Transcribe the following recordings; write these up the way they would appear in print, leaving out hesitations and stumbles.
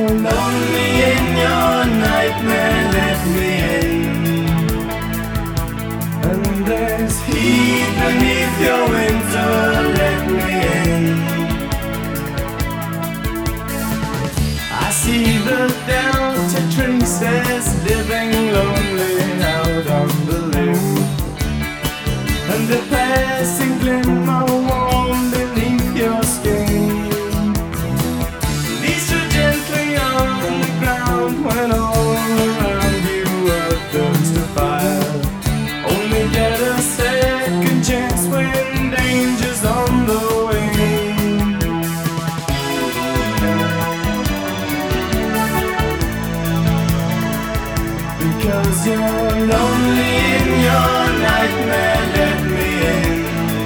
lonely in your nightmare, let me in. And there's heat beneath your winter, let me in. I see the Delta traces living lonely out on the limb, and the passing glimmer warm beneath your skin. These are gently on the ground when all around you are burns to fire. Only get a second chance when danger's on the way. Because you're lonely in your nightmare, let me in.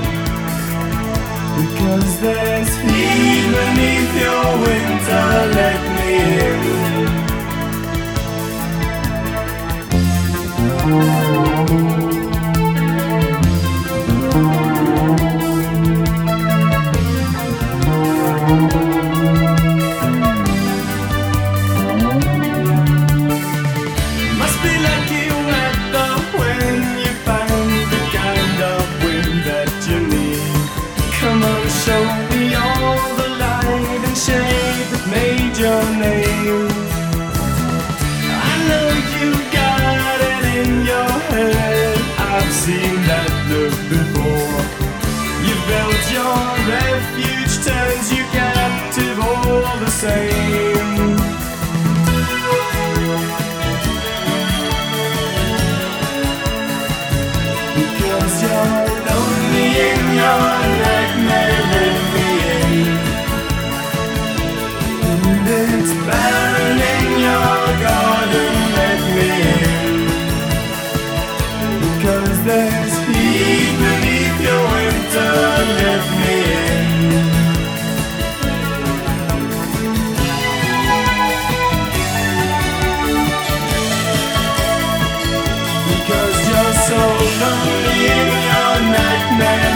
Because there's heat beneath your winter, let me in. Must be lucky weather when you find the kind of wind that you need. Come on, show me all the light and shade that made your name. I know you got it in your head, I've seen that look before. You built your refuge, turns you captive all the same. Because you're lonely in your nightmare, let me in. And it's barren in your garden, let me in. Because there's heat beneath your winter, let me in. Because you're so lonely in your nightmare,